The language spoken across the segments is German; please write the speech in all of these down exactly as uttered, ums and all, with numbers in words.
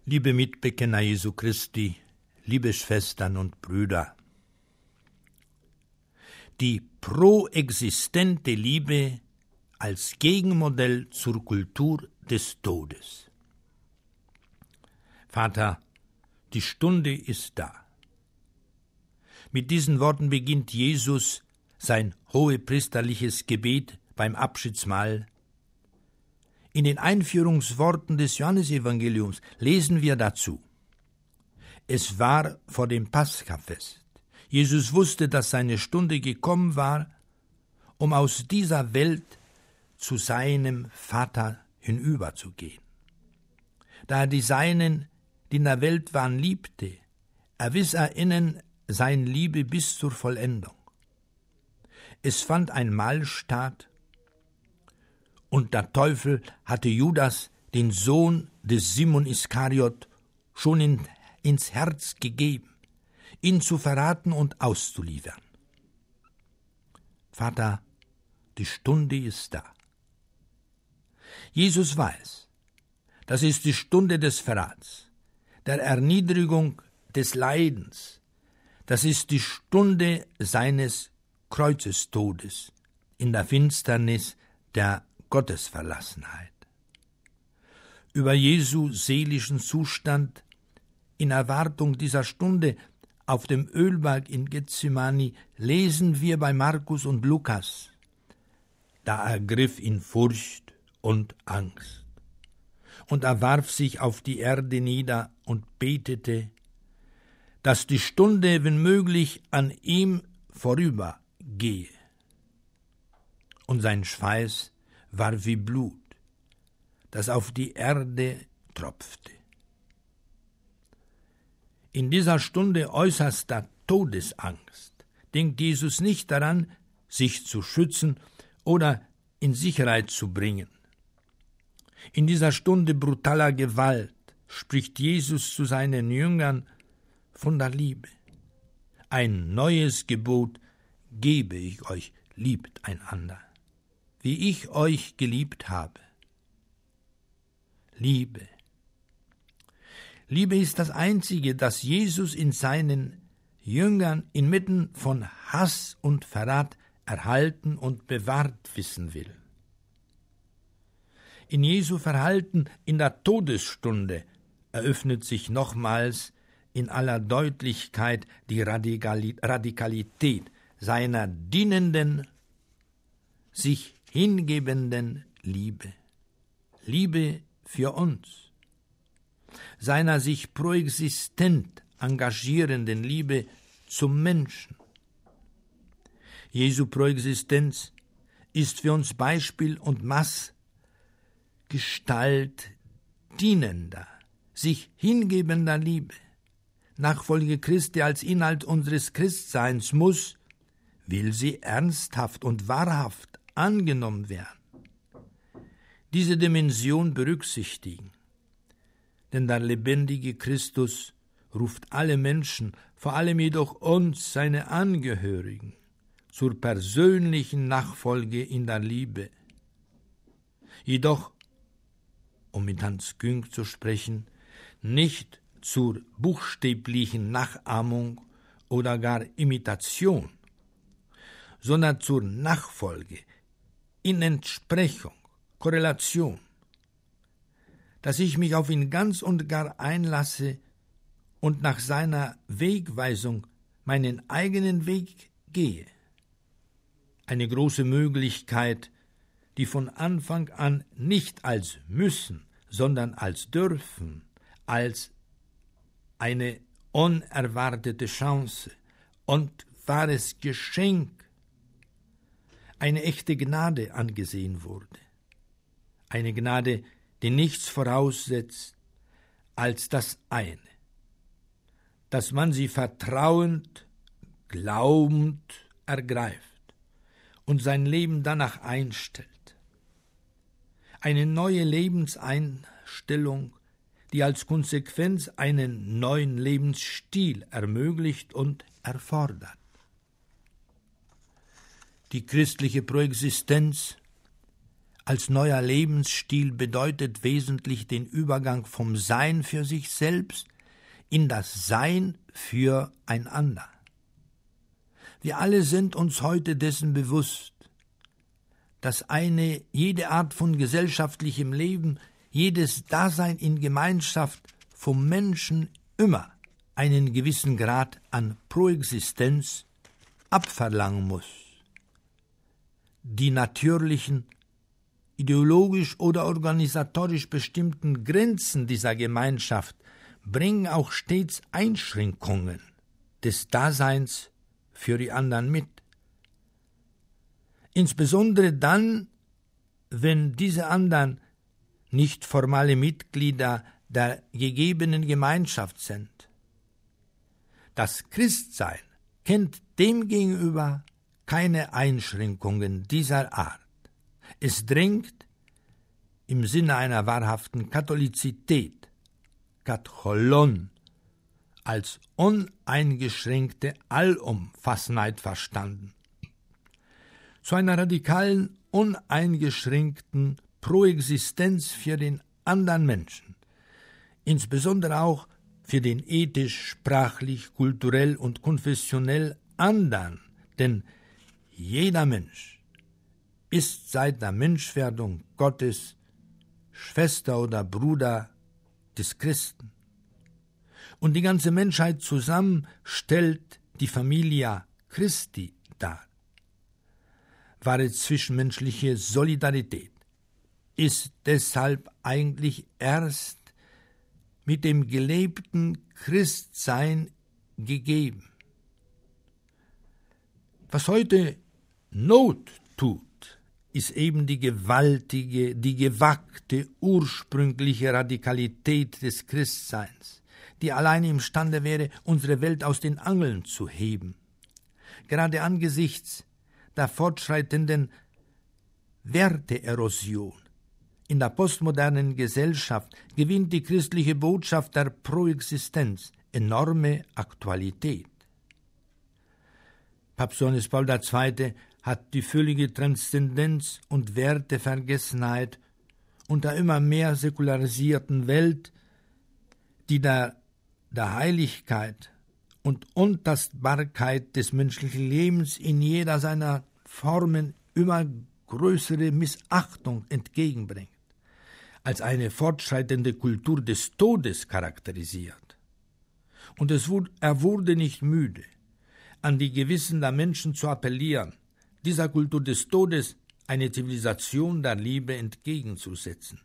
Liebe Mitbekenner Jesu Christi, liebe Schwestern und Brüder, die proexistente Liebe als Gegenmodell zur Kultur des Todes. Vater, die Stunde ist da. Mit diesen Worten beginnt Jesus sein hohepriesterliches Gebet beim Abschiedsmahl. In den Einführungsworten des Johannesevangeliums lesen wir dazu: Es war vor dem Paschafest. Jesus wusste, dass seine Stunde gekommen war, um aus dieser Welt zu seinem Vater hinüberzugehen. Da er die Seinen, die in der Welt waren, liebte, erwies er ihnen seine Liebe bis zur Vollendung. Es fand ein Mahl statt, und der Teufel hatte Judas, den Sohn des Simon Iskariot, schon in, ins Herz gegeben, ihn zu verraten und auszuliefern. Vater, die Stunde ist da. Jesus weiß, das ist die Stunde des Verrats, der Erniedrigung, des Leidens. Das ist die Stunde seines Kreuzestodes in der Finsternis der Gottesverlassenheit. Über Jesu seelischen Zustand in Erwartung dieser Stunde auf dem Ölberg in Gethsemane lesen wir bei Markus und Lukas. Da ergriff ihn Furcht und Angst, und er warf sich auf die Erde nieder und betete, dass die Stunde, wenn möglich, an ihm vorübergehe. Und sein Schweiß war wie Blut, das auf die Erde tropfte. In dieser Stunde äußerster Todesangst denkt Jesus nicht daran, sich zu schützen oder in Sicherheit zu bringen. In dieser Stunde brutaler Gewalt spricht Jesus zu seinen Jüngern von der Liebe. Ein neues Gebot gebe ich euch, liebt einander, wie ich euch geliebt habe. Liebe. Liebe ist das Einzige, das Jesus in seinen Jüngern inmitten von Hass und Verrat erhalten und bewahrt wissen will. In Jesu Verhalten in der Todesstunde eröffnet sich nochmals in aller Deutlichkeit die Radikalität seiner dienenden, sich hingebenden Liebe. Liebe für uns. Seiner sich proexistent engagierenden Liebe zum Menschen. Jesu Proexistenz ist für uns Beispiel und Maßgestalt dienender, sich hingebender Liebe. Nachfolge Christi als Inhalt unseres Christseins muss, will sie ernsthaft und wahrhaft angenommen werden. Diese Dimension berücksichtigen, denn der lebendige Christus ruft alle Menschen, vor allem jedoch uns, seine Angehörigen, zur persönlichen Nachfolge in der Liebe. Jedoch, um mit Hans Küng zu sprechen, nicht zur buchstäblichen Nachahmung oder gar Imitation, sondern zur Nachfolge, in Entsprechung, Korrelation, dass ich mich auf ihn ganz und gar einlasse und nach seiner Wegweisung meinen eigenen Weg gehe. Eine große Möglichkeit, die von Anfang an nicht als müssen, sondern als dürfen, als eine unerwartete Chance und wahres Geschenk, eine echte Gnade angesehen wurde. Eine Gnade, die nichts voraussetzt als das eine, dass man sie vertrauend, glaubend ergreift und sein Leben danach einstellt. Eine neue Lebenseinstellung, die als Konsequenz einen neuen Lebensstil ermöglicht und erfordert. Die christliche Proexistenz als neuer Lebensstil bedeutet wesentlich den Übergang vom Sein für sich selbst in das Sein für einander. Wir alle sind uns heute dessen bewusst, dass eine jede Art von gesellschaftlichem Leben, jedes Dasein in Gemeinschaft vom Menschen immer einen gewissen Grad an Proexistenz abverlangen muss. Die natürlichen, ideologisch oder organisatorisch bestimmten Grenzen dieser Gemeinschaft bringen auch stets Einschränkungen des Daseins für die anderen mit. Insbesondere dann, wenn diese anderen nicht formale Mitglieder der gegebenen Gemeinschaft sind. Das Christsein kennt demgegenüber keine Einschränkungen dieser Art. Es drängt im Sinne einer wahrhaften Katholizität, Katholon, als uneingeschränkte Allumfassendheit verstanden, zu einer radikalen, uneingeschränkten Proexistenz für den anderen Menschen, insbesondere auch für den ethisch, sprachlich, kulturell und konfessionell anderen, denn jeder Mensch ist seit der Menschwerdung Gottes Schwester oder Bruder des Christen. Und die ganze Menschheit zusammen stellt die Familia Christi dar. Wahre zwischenmenschliche Solidarität ist deshalb eigentlich erst mit dem gelebten Christsein gegeben. Was heute Not tut, ist eben die gewaltige, die gewagte, ursprüngliche Radikalität des Christseins, die alleine imstande wäre, unsere Welt aus den Angeln zu heben. Gerade angesichts der fortschreitenden Werteerosion in der postmodernen Gesellschaft gewinnt die christliche Botschaft der Proexistenz enorme Aktualität. Papst Johannes Paul der Zweite hat die völlige Transzendenz und Wertevergessenheit unter immer mehr säkularisierten Welt, die der, der Heiligkeit und Untastbarkeit des menschlichen Lebens in jeder seiner Formen immer größere Missachtung entgegenbringt, als eine fortschreitende Kultur des Todes charakterisiert. Und es wurde, er wurde nicht müde, an die Gewissen der Menschen zu appellieren, dieser Kultur des Todes eine Zivilisation der Liebe entgegenzusetzen.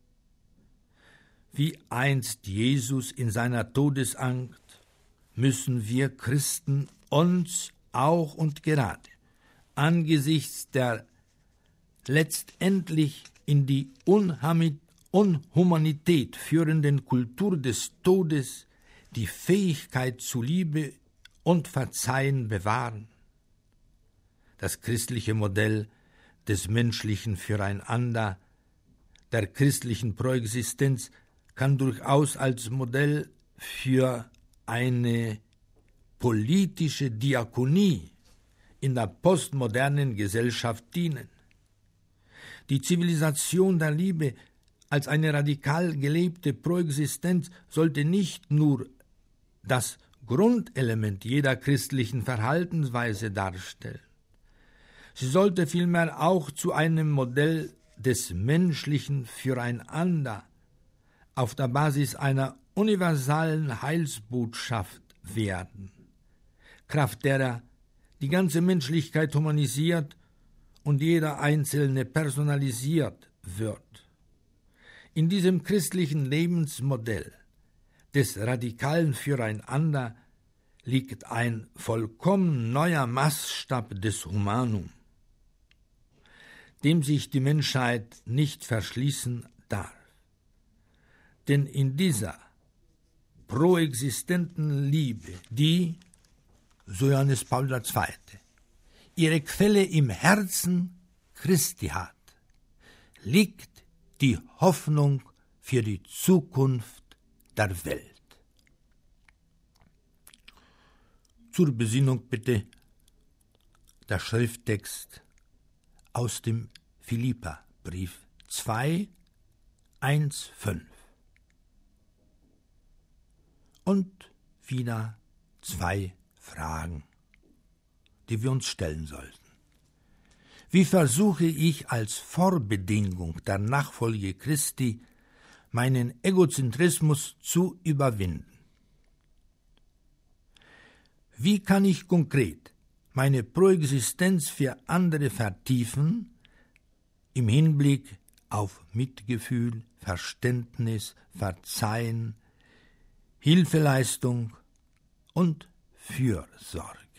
Wie einst Jesus in seiner Todesangst müssen wir Christen uns auch und gerade angesichts der letztendlich in die Unhumanität führenden Kultur des Todes die Fähigkeit zu Liebe und Verzeihen bewahren. Das christliche Modell des menschlichen Füreinander, der christlichen Proexistenz, kann durchaus als Modell für eine politische Diakonie in der postmodernen Gesellschaft dienen. Die Zivilisation der Liebe als eine radikal gelebte Proexistenz sollte nicht nur das Grundelement jeder christlichen Verhaltensweise darstellen. Sie sollte vielmehr auch zu einem Modell des menschlichen Füreinander auf der Basis einer universalen Heilsbotschaft werden, kraft derer die ganze Menschlichkeit humanisiert und jeder Einzelne personalisiert wird. In diesem christlichen Lebensmodell des radikalen Füreinander liegt ein vollkommen neuer Maßstab des Humanum, dem sich die Menschheit nicht verschließen darf. Denn in dieser proexistenten Liebe, die, so Johannes Paul der Zweite, ihre Quelle im Herzen Christi hat, liegt die Hoffnung für die Zukunft der Welt. Zur Besinnung bitte der Schrifttext aus dem Philipperbrief. Brief zwei, eins, fünf. Und wieder zwei Fragen, die wir uns stellen sollten. Wie versuche ich als Vorbedingung der Nachfolge Christi meinen Egozentrismus zu überwinden? Wie kann ich konkret meine Proexistenz für andere vertiefen im Hinblick auf Mitgefühl, Verständnis, Verzeihen, Hilfeleistung und Fürsorge?